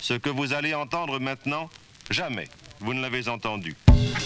Ce que vous allez entendre maintenant, jamais vous ne l'avez entendu.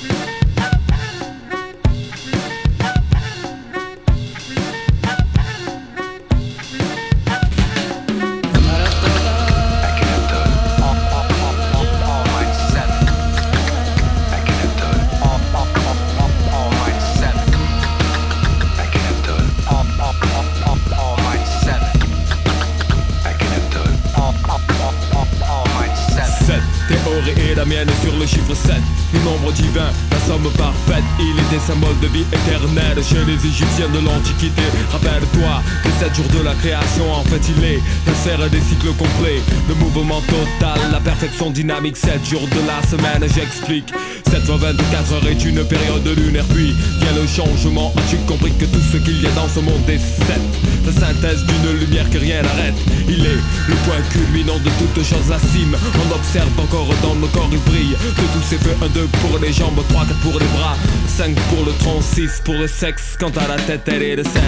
Et la mienne sur le chiffre 7, le nombre divin, la somme parfaite. Il était symbole de vie éternelle chez les Égyptiens de l'Antiquité. Rappelle-toi que 7 jours de la création, en fait il est la sphère des cycles complets. Le mouvement total, la perfection dynamique. 7 jours de la semaine, j'explique. 7 fois 24 heures est une période lunaire. Puis vient le changement, as-tu compris que tout ce qu'il y a dans ce monde est 7? La synthèse d'une lumière que rien n'arrête. Il est le point culminant de toute chose, la cime. On observe encore dans nos corps, il brille. De tous ces feux, 1, 2 pour les jambes, 3, 4 pour les bras, 5 pour le tronc, 6 pour le sexe. Quant à la tête, elle est de 7.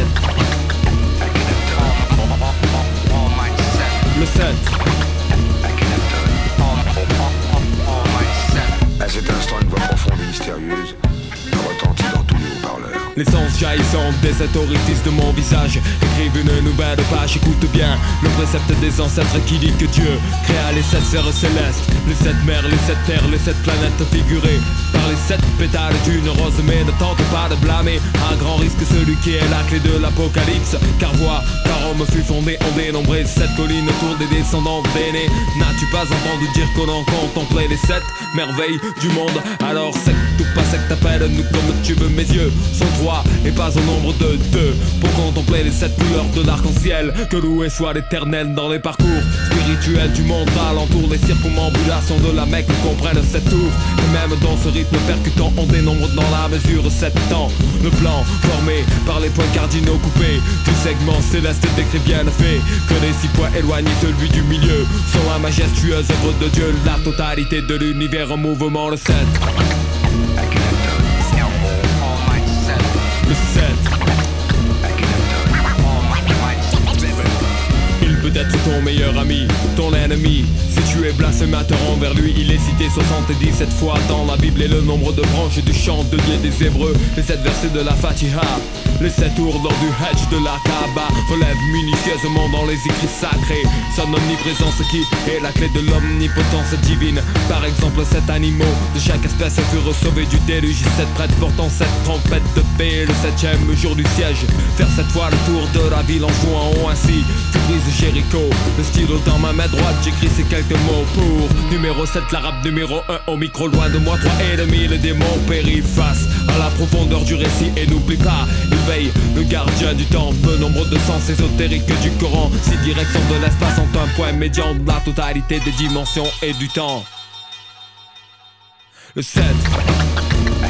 Le 7. À cet instant, une voix profonde et mystérieuse retentit dans tous les haut-parleurs. L'essence jaillissante des 7 orifices de mon visage écrivent une nouvelle page, écoute bien. Le précepte des ancêtres qui dit que Dieu créa les 7 sphères célestes, les 7 mers, les 7 terres, les 7 planètes figurées par les 7 pétales d'une rose. Mais ne tente pas de blâmer à grand risque celui qui est la clé de l'apocalypse. Car vois, car Rome fut fondée en dénombré 7 collines autour des descendants d'aînés. N'as-tu pas entendu dire qu'on en contemplait les 7 merveilles du monde? Alors secte ou pas secte, appelle-nous comme tu veux. Mes yeux sont 3 et pas au nombre de 2 pour contempler les 7 couleurs de l'arc-en-ciel. Que loué soit l'éternel dans les parcours spirituels du monde alentour. Les circumambulations de la Mecque comprennent 7 tours. Et même dans ce rythme percutant, on dénombre dans la mesure 7 temps. Le plan formé par les points cardinaux coupés du segment céleste décrit bien le fait que les 6 points éloignés, celui du milieu, sont la majestueuse œuvre de Dieu. La totalité de l'univers en mouvement, le 7. Le 7. Il peut être ton meilleur ami, ton ennemi. Si tu es blasphémateur envers lui, il est cité 77 fois dans la Bible. Et le nombre de branches du chandelier des Hébreux, les 7 versets de la Fatiha, les 7 tours lors du Hajj de la Kaaba relèvent minutieusement dans les écrits sacrés son omniprésence qui est la clé de l'omnipotence divine. Par exemple, 7 animaux de chaque espèce furent sauvés du déluge. 7 prêtres portant 7 trompettes de paix. Le 7e jour du siège, faire 7 fois le tour de la ville en jouant haut ainsi. Tu brises Jéricho, le stylo dans ma main droite, j'écris ces quelques mots pour numéro 7, l'arabe numéro 1 au micro loin de moi. 3 et demi, le démon périt face à la profondeur du récit. Et n'oublie pas, il veille, le gardien du temps. Peu nombre de sens ésotériques du Coran. 6 directions de l'espace ont un point médian de la totalité des dimensions et du temps. Le 7.